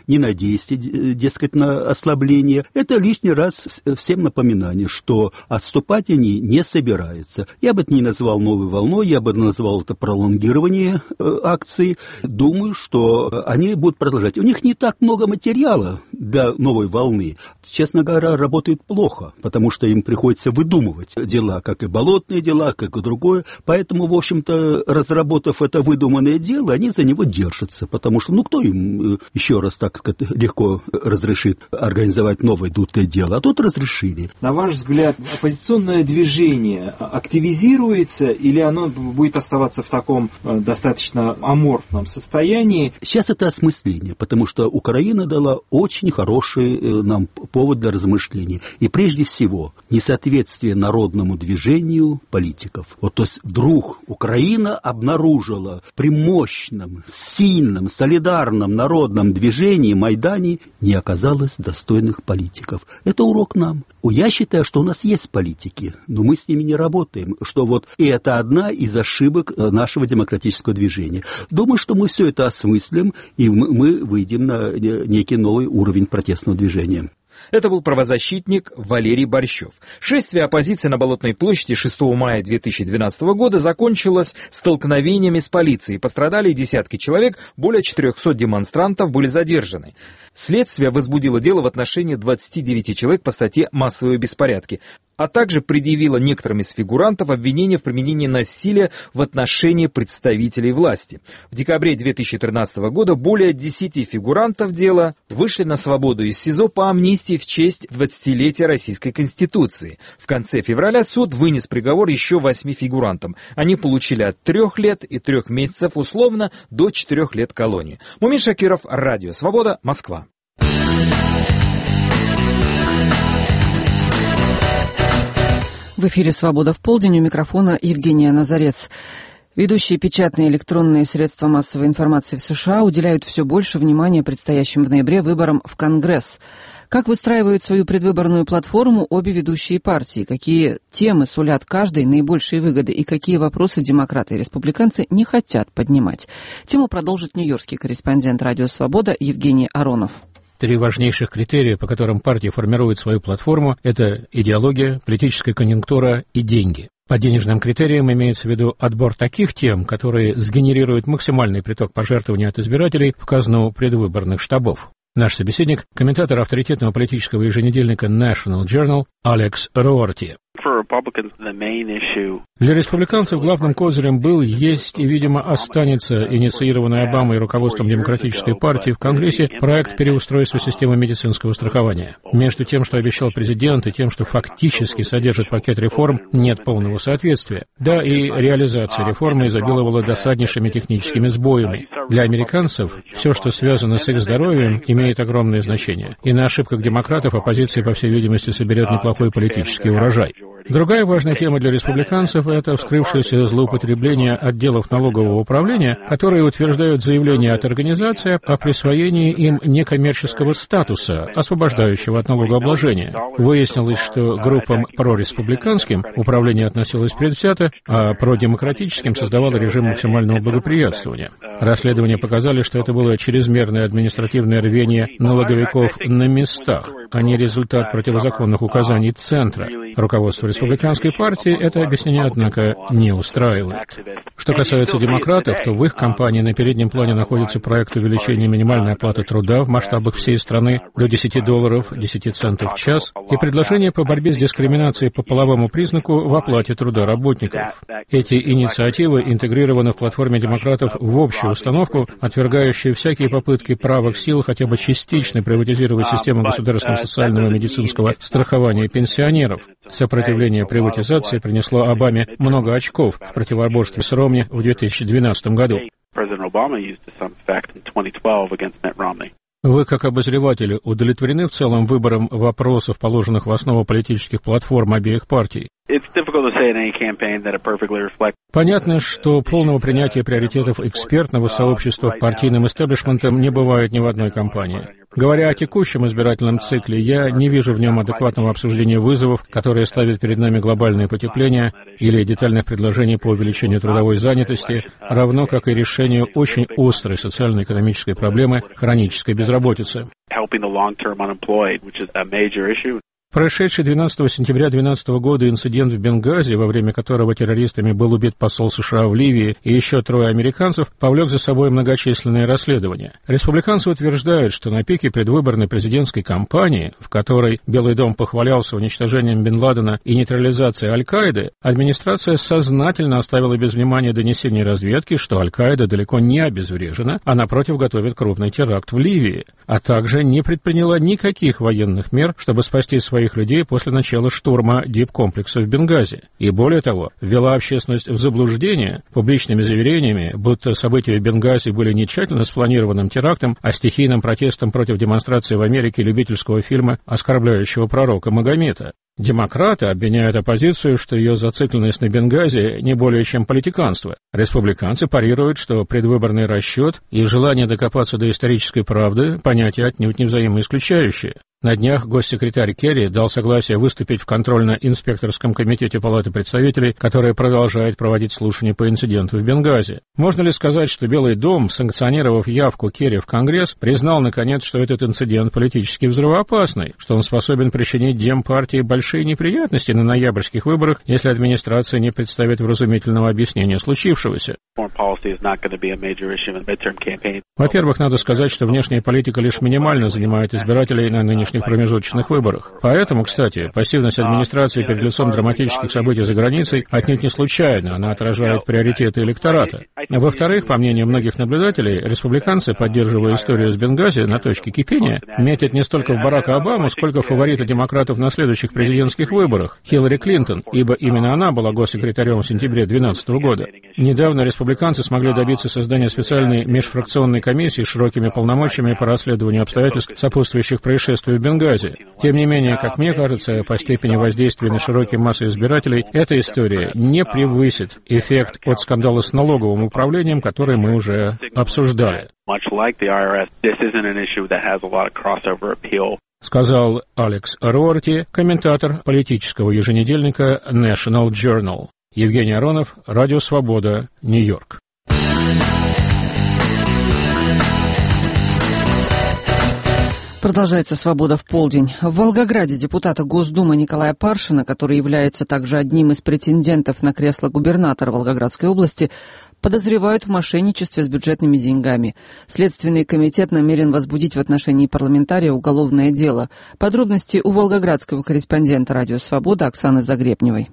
не надейся, дескать, на ослабление. Это лишний раз всем напоминание, что отступать они не собираются. Я бы это не назвал новой волной, я бы назвал это пролонгирование акций. Думаю, что они будут продолжать. У них не так много материала для новой волны. Честно говоря, работает плохо, потому что им приходится выдумывать дела, как и болотные дела, как и другое. Поэтому, в общем-то, разработав это выдуманное дело, они за него держатся, потому что, кто им еще раз так легко разрешит организовать новое дутое дело, а тут разрешили. На ваш взгляд, оппозиционное движение активизируется или оно будет оставаться в таком достаточно аморфном состоянии? Сейчас это осмысление, потому что Украина дала очень хороший нам повод для размышлений. И прежде всего, несоответствие народному движению политиков. То есть вдруг Украина обнаружила при мощном, сильном, солидарном народном движении Майдане не оказалось достойных политиков. Это урок нам. Я считаю, что у нас есть политики, но мы с ними не работаем, что и это одна из ошибок нашего демократического движения. Думаю, что мы все это осмыслим, и мы выйдем на некий новый уровень протестного движения. Это был правозащитник Валерий Борщев. Шествие оппозиции на Болотной площади 6 мая 2012 года закончилось столкновениями с полицией. Пострадали десятки человек, более 400 демонстрантов были задержаны. Следствие возбудило дело в отношении 29 человек по статье «Массовые беспорядки», а также предъявило некоторым из фигурантов обвинения в применении насилия в отношении представителей власти. В декабре 2013 года более 10 фигурантов дела вышли на свободу из СИЗО по амнистии в честь 20-летия Российской Конституции. В конце февраля суд вынес приговор еще 8 фигурантам. Они получили от 3 лет и 3 месяцев условно до 4 лет колонии. Мумин Шакиров, Радио Свобода, Москва. В эфире «Свобода в полдень», у микрофона Евгения Назарец. Ведущие печатные и электронные средства массовой информации в США уделяют все больше внимания предстоящим в ноябре выборам в Конгресс. Как выстраивают свою предвыборную платформу обе ведущие партии, какие темы сулят каждой наибольшие выгоды и какие вопросы демократы и республиканцы не хотят поднимать. Тему продолжит нью-йоркский корреспондент «Радио Свобода» Евгений Аронов. 3 важнейших критерия, по которым партия формирует свою платформу, это идеология, политическая конъюнктура и деньги. По денежным критериям имеется в виду отбор таких тем, которые сгенерируют максимальный приток пожертвований от избирателей в казну предвыборных штабов. Наш собеседник – комментатор авторитетного политического еженедельника National Journal Алекс Роарти. Для республиканцев главным козырем был, есть и, видимо, останется инициированный Обамой руководством Демократической партии в Конгрессе проект переустройства системы медицинского страхования. Между тем, что обещал президент, и тем, что фактически содержит пакет реформ, нет полного соответствия. Да, и реализация реформы изобиловала досаднейшими техническими сбоями. Для американцев все, что связано с их здоровьем, имеет огромное значение. И на ошибках демократов оппозиция, по всей видимости, соберет неплохой политический урожай. Другая важная тема для республиканцев – это вскрывшееся злоупотребление отделов налогового управления, которые утверждают заявление от организации о присвоении им некоммерческого статуса, освобождающего от налогообложения. Выяснилось, что группам прореспубликанским управление относилось предвзято, а продемократическим создавало режим максимального благоприятствования. Расследования показали, что это было чрезмерное административное рвение налоговиков на местах, а не результат противозаконных указаний Центра. Руководство республиканской партии это объяснение, однако, не устраивает. Что касается демократов, то в их кампании на переднем плане находится проект увеличения минимальной оплаты труда в масштабах всей страны до $10, 10 центов в час, и предложение по борьбе с дискриминацией по половому признаку в оплате труда работников. Эти инициативы интегрированы в платформе демократов в общую установку, отвергающую всякие попытки правых сил хотя бы частично приватизировать систему государственного социального и медицинского страхования пенсионеров. Сопротивление приватизации принесло Обаме много очков в противоборстве с Ромни в 2012 году. Вы, как обозреватели, удовлетворены в целом выбором вопросов, положенных в основу политических платформ обеих партий? Понятно, что полного принятия приоритетов экспертного сообщества партийным истеблишментом не бывает ни в одной кампании. Говоря о текущем избирательном цикле, я не вижу в нем адекватного обсуждения вызовов, которые ставят перед нами глобальное потепление, или детальных предложений по увеличению трудовой занятости, равно как и решению очень острой социально-экономической проблемы хронической безработицы. Прошедший 12 сентября 2012 года инцидент в Бенгази, во время которого террористами был убит посол США в Ливии и еще 3 американцев, повлек за собой многочисленные расследования. Республиканцы утверждают, что на пике предвыборной президентской кампании, в которой Белый дом похвалялся уничтожением Бен Ладена и нейтрализацией Аль-Каиды, администрация сознательно оставила без внимания донесения разведки, что Аль-Каида далеко не обезврежена, а напротив готовит крупный теракт в Ливии, а также не предприняла никаких военных мер, чтобы спасти своих людей после начала штурма дипкомплекса в Бенгази. И более того, ввела общественность в заблуждение публичными заверениями, будто события в Бенгази были не тщательно спланированным терактом, а стихийным протестом против демонстрации в Америке любительского фильма, оскорбляющего пророка Магомета. Демократы обвиняют оппозицию, что ее зацикленность на Бенгази не более чем политиканство. Республиканцы парируют, что предвыборный расчет и желание докопаться до исторической правды – понятия отнюдь не взаимоисключающие. На днях госсекретарь Керри дал согласие выступить в контрольно-инспекторском комитете Палаты представителей, который продолжает проводить слушания по инциденту в Бенгази. Можно ли сказать, что Белый дом, санкционировав явку Керри в Конгресс, признал, наконец, что этот инцидент политически взрывоопасный, что он способен причинить Демпартии большие неприятности на ноябрьских выборах, если администрация не представит вразумительного объяснения случившегося? Во-первых, надо сказать, что внешняя политика лишь минимально занимает избирателей на нынешних промежуточных выборах. Поэтому, кстати, пассивность администрации перед лицом драматических событий за границей отнюдь не случайна, она отражает приоритеты электората. Во-вторых, по мнению многих наблюдателей, республиканцы, поддерживая историю с Бенгази на точке кипения, метят не столько в Барака Обаму, сколько в фаворита демократов на следующих президентских выборах, Хиллари Клинтон, ибо именно она была госсекретарем в сентябре 2012 года. Недавно республиканцы смогли добиться создания специальной межфракционной комиссии с широкими полномочиями по расследованию обстоятельств, сопутствующих происшествию в Бенгази. Тем не менее, как мне кажется, по степени воздействия на широкие массы избирателей, эта история не превысит эффект от скандала с налоговым управлением, который мы уже обсуждали. Сказал Алекс Роарти, комментатор политического еженедельника National Journal. Евгений Аронов, Радио Свобода, Нью-Йорк. Продолжается «Свобода в полдень». В Волгограде депутата Госдумы Николая Паршина, который является также одним из претендентов на кресло губернатора Волгоградской области, подозревают в мошенничестве с бюджетными деньгами. Следственный комитет намерен возбудить в отношении парламентария уголовное дело. Подробности у волгоградского корреспондента «Радио Свобода» Оксаны Загребневой.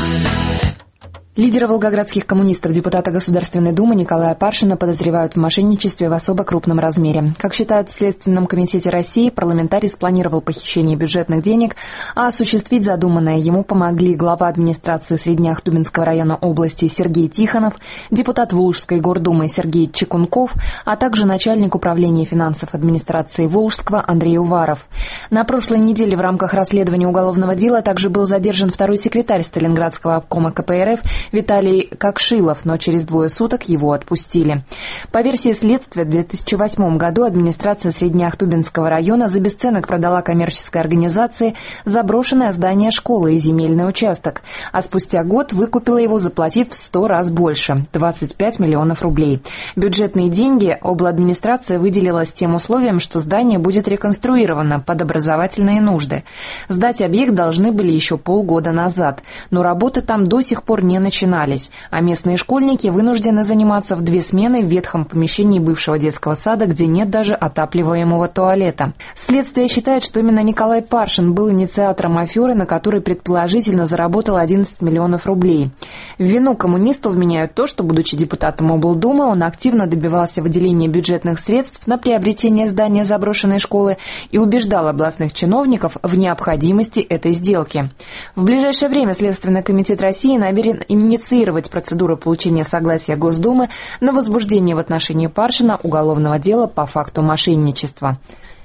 Лидера волгоградских коммунистов, депутата Государственной Думы Николая Паршина подозревают в мошенничестве в особо крупном размере. Как считают в Следственном комитете России, парламентарий спланировал похищение бюджетных денег, а осуществить задуманное ему помогли глава администрации Среднеахтубинского района области Сергей Тихонов, депутат Волжской гордумы Сергей Чекунков, а также начальник управления финансов администрации Волжского Андрей Уваров. На прошлой неделе в рамках расследования уголовного дела также был задержан второй секретарь Сталинградского обкома КПРФ Виталий Кокшилов, но через 2 суток его отпустили. По версии следствия, в 2008 году администрация Среднеахтубинского района за бесценок продала коммерческой организации заброшенное здание школы и земельный участок, а спустя год выкупила его, заплатив в 100 раз больше – 25 миллионов рублей. Бюджетные деньги обладминистрация выделила с тем условием, что здание будет реконструировано под образовательные нужды. Сдать объект должны были еще полгода назад, но работы там до сих пор не начинались, а местные школьники вынуждены заниматься в 2 смены в ветхом помещении бывшего детского сада, где нет даже отапливаемого туалета. Следствие считает, что именно Николай Паршин был инициатором аферы, на которой предположительно заработал 11 миллионов рублей. В вину коммунисту вменяют то, что, будучи депутатом облдумы, он активно добивался выделения бюджетных средств на приобретение здания заброшенной школы и убеждал областных чиновников в необходимости этой сделки. В ближайшее время Следственный комитет России намерен инициировать процедуру получения согласия Госдумы на возбуждение в отношении Паршина уголовного дела по факту мошенничества.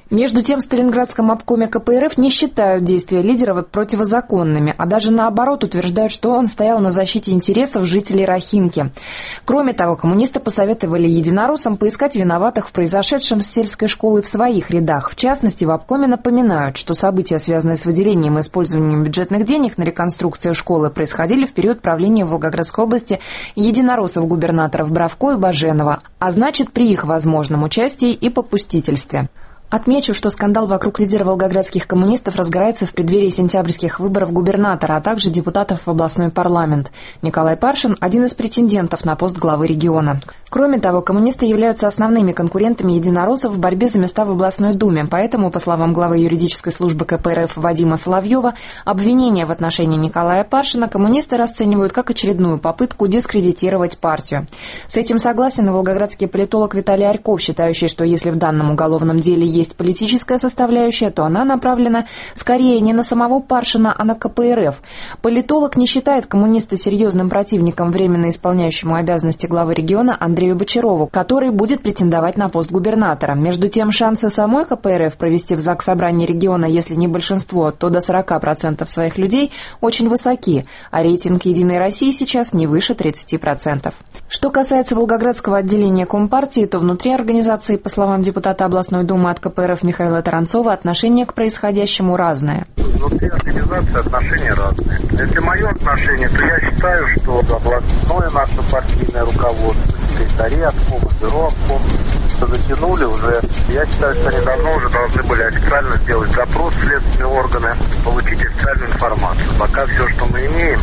Между тем, в Сталинградском обкоме КПРФ не считают действия лидера противозаконными, а даже наоборот утверждают, что он стоял на защите интересов жителей Рахинки. Кроме того, коммунисты посоветовали единороссам поискать виноватых в произошедшем с сельской школой в своих рядах. В частности, в обкоме напоминают, что события, связанные с выделением и использованием бюджетных денег на реконструкцию школы, происходили в период правления в Волгоградской области единороссов-губернаторов Бравко и Баженова, а значит, при их возможном участии и попустительстве. Отмечу, что скандал вокруг лидера волгоградских коммунистов разгорается в преддверии сентябрьских выборов губернатора, а также депутатов в областной парламент. Николай Паршин – один из претендентов на пост главы региона. Кроме того, коммунисты являются основными конкурентами единороссов в борьбе за места в областной думе, поэтому, по словам главы юридической службы КПРФ Вадима Соловьева, обвинения в отношении Николая Паршина коммунисты расценивают как очередную попытку дискредитировать партию. С этим согласен и волгоградский политолог Виталий Арьков, считающий, что если в данном уголовном деле есть политическая составляющая, то она направлена скорее не на самого Паршина, а на КПРФ. Политолог не считает коммуниста серьезным противником временно исполняющему обязанности главы региона Андрею Бочарову, который будет претендовать на пост губернатора. Между тем, шансы самой КПРФ провести в Заксобрании региона, если не большинство, то до 40% своих людей очень высоки, а рейтинг «Единой России» сейчас не выше 30%. Что касается Волгоградского отделения Компартии, то внутри организации, по словам депутата областной думы от КПРФ Михаила Таранцова, отношение к происходящему разное. Внутри организации отношения разные. Если мое отношение, то я считаю, что областное наше партийное руководство, секретариат, бюро обком затянули уже. Я считаю, что они давно уже должны были официально сделать запрос в следственные органы, получить официальную информацию. Пока все, что мы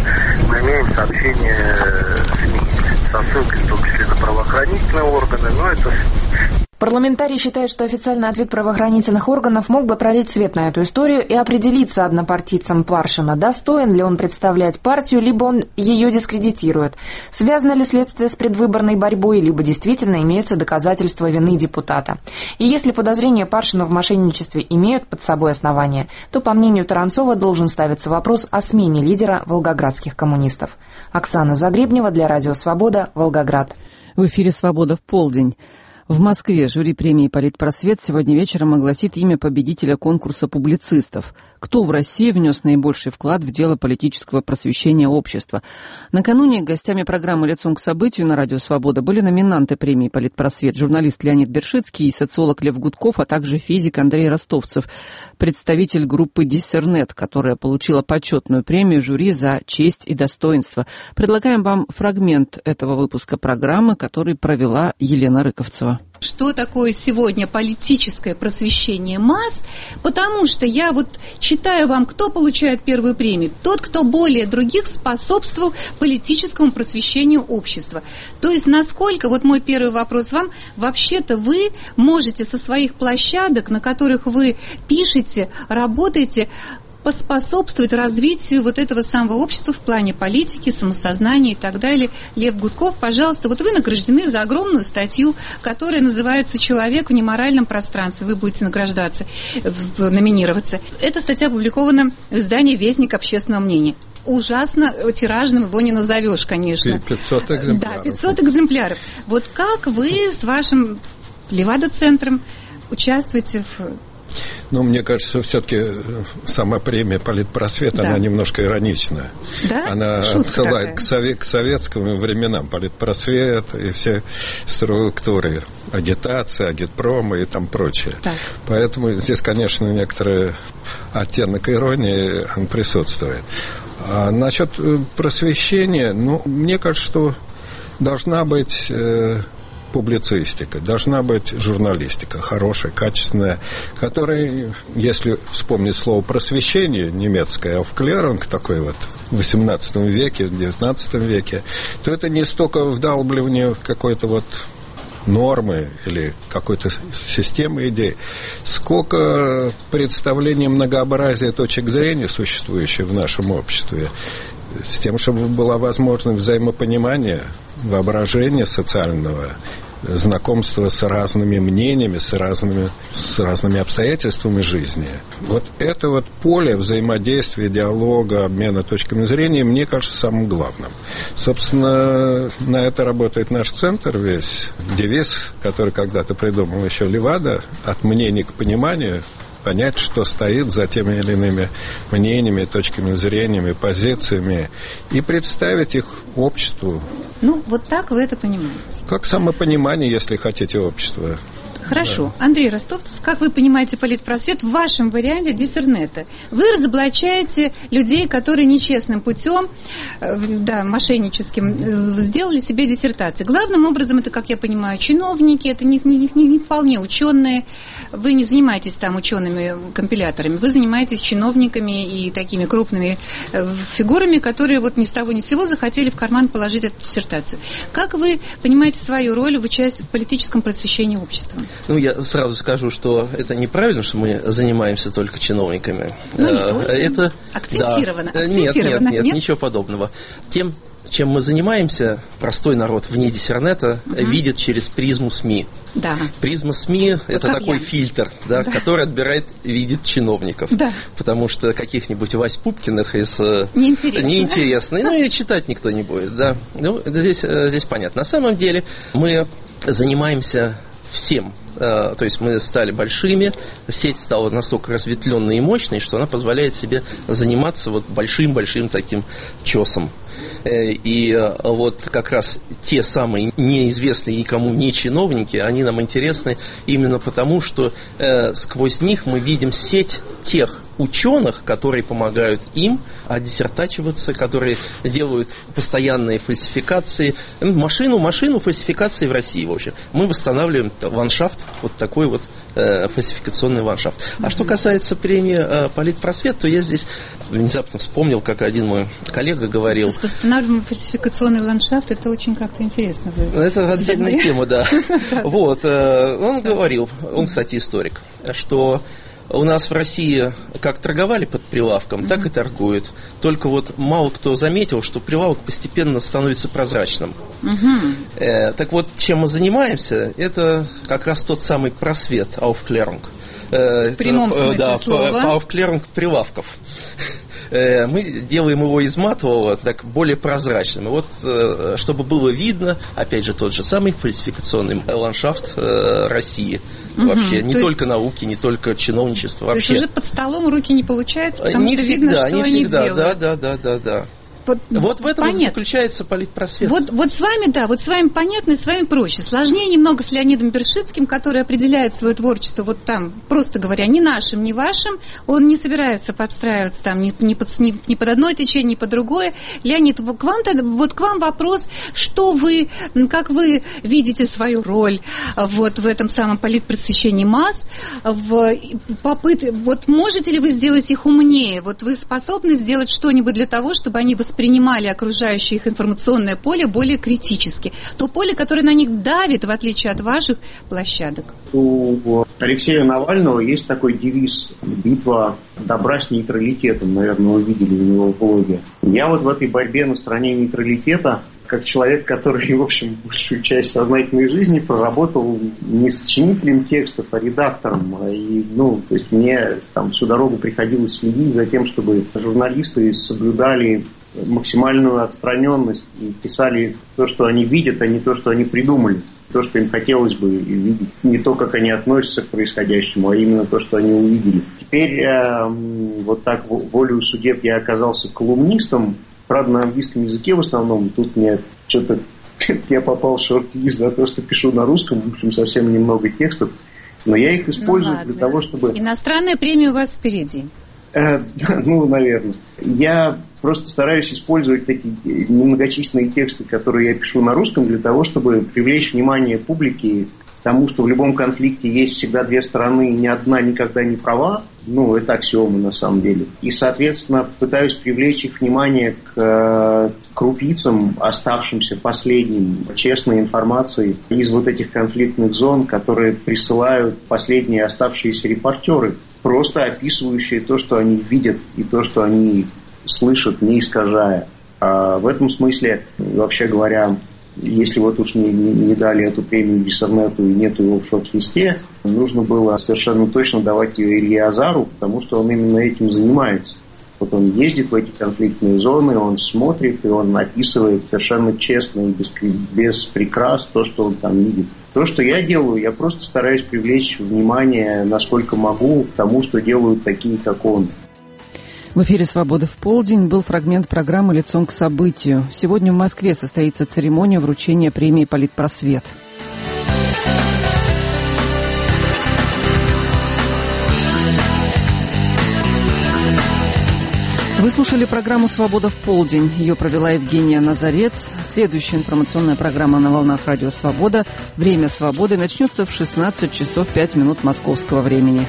имеем сообщение СМИ со ссылкой в том числе на правоохранительные органы, но это... Парламентарий считает, что официальный ответ правоохранительных органов мог бы пролить свет на эту историю и определиться однопартийцам Паршина, достоин ли он представлять партию, либо он ее дискредитирует, связано ли следствие с предвыборной борьбой, либо действительно имеются доказательства вины депутата. И если подозрения Паршина в мошенничестве имеют под собой основания, то, по мнению Таранцова, должен ставиться вопрос о смене лидера волгоградских коммунистов. Оксана Загребнева для Радио Свобода, Волгоград. В эфире «Свобода в полдень». В Москве жюри премии «Политпросвет» сегодня вечером огласит имя победителя конкурса публицистов. Кто в России внес наибольший вклад в дело политического просвещения общества? Накануне гостями программы «Лицом к событию» на Радио Свобода были номинанты премии «Политпросвет», журналист Леонид Бершицкий и социолог Лев Гудков, а также физик Андрей Ростовцев, представитель группы «Диссернет», которая получила почетную премию жюри за честь и достоинство. Предлагаем вам фрагмент этого выпуска программы, который провела Елена Рыковцева. Что такое сегодня политическое просвещение масс, потому что я читаю вам, кто получает первую премию. Тот, кто более других способствовал политическому просвещению общества. То есть, насколько, мой первый вопрос вам, вообще-то вы можете со своих площадок, на которых вы пишете, работаете, поспособствовать развитию этого самого общества в плане политики, самосознания и так далее. Лев Гудков, пожалуйста, вы награждены за огромную статью, которая называется «Человек в неморальном пространстве». Вы будете номинироваться. Эта статья опубликована в издании «Вестник общественного мнения». Ужасно тиражным его не назовешь, конечно. 500 экземпляров. Да, 500 экземпляров. Как вы с вашим Левада-центром участвуете в... Мне кажется, все-таки сама премия «Политпросвет», да, она немножко ироничная. Да? Она отсылает к советским временам. «Политпросвет» и все структуры агитации, агитпрома и там прочее. Так. Поэтому здесь, конечно, некоторый оттенок иронии присутствует. А насчет просвещения, мне кажется, что должна быть... публицистика, должна быть журналистика хорошая, качественная, которая, если вспомнить слово просвещение немецкое, aufklärung такой в XVIII веке, в XIX веке, то это не столько вдалбливание какой-то нормы или какой-то системы идей, сколько представление многообразия точек зрения, существующих в нашем обществе, с тем, чтобы была возможность взаимопонимания, воображения социального, знакомство с разными мнениями, с разными обстоятельствами жизни. Вот это вот поле взаимодействия, диалога, обмена точками зрения, мне кажется, самым главным. Собственно, на это работает наш центр весь. Девиз, который когда-то придумал еще Левада, от мнений к пониманию, понять, что стоит за теми или иными мнениями, точками зрения, позициями, и представить их обществу. Ну, вот так вы это понимаете. Как самопонимание, если хотите, общества. Хорошо. Да. Андрей Ростовцев, как вы понимаете политпросвет в вашем варианте диссернета? Вы разоблачаете людей, которые нечестным путем, мошенническим, сделали себе диссертации. Главным образом это, как я понимаю, чиновники, это не вполне ученые. Вы не занимаетесь там учеными-компиляторами, вы занимаетесь чиновниками и такими крупными фигурами, которые вот ни с того ни с сего захотели в карман положить эту диссертацию. Как вы понимаете свою роль в участии в политическом просвещении общества? Ну, я сразу скажу, что это неправильно, что мы занимаемся только чиновниками. Ну, не только. Это акцентировано. Да. Нет, ничего подобного. Тем, чем мы занимаемся, простой народ вне диссернета видит через призму СМИ. Да. Призма СМИ – это такой фильтр, который видит чиновников. Да. Потому что каких-нибудь Вась Пупкиных из неинтересно. Ну, и читать никто не будет. Да. Ну, здесь понятно. На самом деле мы занимаемся всем. То есть мы стали большими, сеть стала настолько разветвленной и мощной, что она позволяет себе заниматься вот большим-большим таким чесом. И вот как раз те самые неизвестные никому не чиновники, они нам интересны именно потому, что сквозь них мы видим сеть тех ученых, которые помогают им диссертачиваться, которые делают постоянные фальсификации. Машину фальсификации в России, в общем. Мы восстанавливаем ландшафт, вот такой вот фальсификационный ландшафт. А что касается премии «Политпросвет», то я здесь внезапно вспомнил, как один мой коллега говорил. Восстанавливаем фальсификационный ландшафт, это очень как-то интересно. Это отдельная тема, да. Вот, он говорил, он, кстати, историк, что у нас в России как торговали под прилавком, так и торгуют. Только вот мало кто заметил, что прилавок постепенно становится прозрачным. Так вот, чем мы занимаемся, это как раз тот самый просвет, Aufklärung. В прямом смысле слова. Aufklärung прилавков. Мы делаем его из матового так более прозрачным. И вот, чтобы было видно, опять же, тот же самый фальсификационный ландшафт России. Вообще, не только науки, не только чиновничество. То есть уже под столом руки не получается, потому что видно, что они делают. Да. Вот в этом заключается политпросвет. Вот с вами понятно и с вами проще. Сложнее немного с Леонидом Бершицким, который определяет свое творчество вот там, просто говоря, ни нашим, ни вашим. Он не собирается подстраиваться там ни под одно течение, ни под другое. Леонид, к вам вопрос, как вы видите свою роль вот в этом самом политпросвещении масс, можете ли вы сделать их умнее? Вот вы способны сделать что-нибудь для того, чтобы они воспринимали окружающее их информационное поле более критически. То поле, которое на них давит, в отличие от ваших площадок. У Алексея Навального есть такой девиз «Битва добра с нейтралитетом». Наверное, вы видели в его блоге. Я вот в этой борьбе на стороне нейтралитета, как человек, который, в общем, большую часть сознательной жизни проработал не сочинителем текстов, а редактором. То есть мне там всю дорогу приходилось следить за тем, чтобы журналисты соблюдали максимальную отстраненность и писали то, что они видят, а не то, что они придумали. То, что им хотелось бы видеть. Не то, как они относятся к происходящему, а именно то, что они увидели. Теперь вот так волею судеб я оказался колумнистом, правда, на английском языке в основном. Тут мне что-то я попал в шорт-лист за то, что пишу на русском, в общем, совсем немного текстов. Но я их использую для того, чтобы... Иностранная премия у вас впереди. Наверное. Я просто стараюсь использовать такие немногочисленные тексты, которые я пишу на русском, для того, чтобы привлечь внимание публики к тому, что в любом конфликте есть всегда две стороны, ни одна никогда не права. Это аксиома на самом деле. И, соответственно, пытаюсь привлечь их внимание к крупицам, оставшимся последним, честной информации из вот этих конфликтных зон, которые присылают последние оставшиеся репортеры, просто описывающие то, что они видят, и то, что они слышат, не искажая. А в этом смысле, вообще говоря, Если вот уж не дали эту премию Диссернету и нету его в шорт-листе, нужно было совершенно точно давать ее Илье Азару, потому что он именно этим занимается. Вот он ездит в эти конфликтные зоны, он смотрит и он описывает совершенно честно и без прикрас то, что он там видит. То, что я делаю, я просто стараюсь привлечь внимание, насколько могу, к тому, что делают такие, как он. В эфире «Свобода в полдень» был фрагмент программы «Лицом к событию». Сегодня в Москве состоится церемония вручения премии «Политпросвет». Вы слушали программу «Свобода в полдень». Ее провела Евгения Назарец. Следующая информационная программа на волнах радио «Свобода». Время свободы начнется в 16 часов 5 минут московского времени.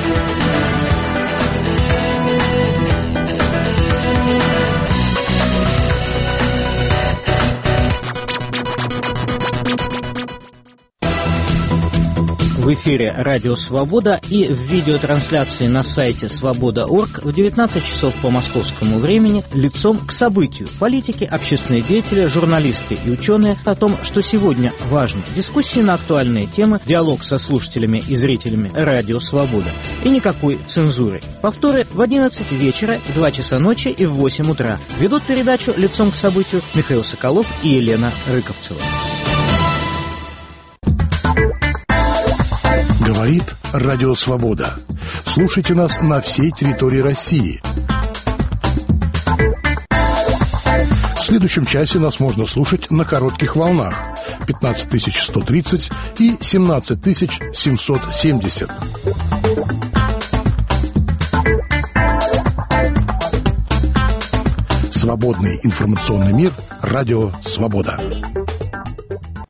В эфире «Радио Свобода» и в видеотрансляции на сайте свобода.орг в 19 часов по московскому времени «Лицом к событию». Политики, общественные деятели, журналисты и ученые о том, что сегодня важно. Дискуссии на актуальные темы, диалог со слушателями и зрителями «Радио Свобода». И никакой цензуры. Повторы в 11 вечера, в 2 часа ночи и в 8 утра. Ведут передачу «Лицом к событию» Михаил Соколов и Елена Рыковцева. Говорит Радио Свобода. Слушайте нас на всей территории России. В следующем часе нас можно слушать на коротких волнах 15130 и 17770. Свободный информационный мир. Радио Свобода.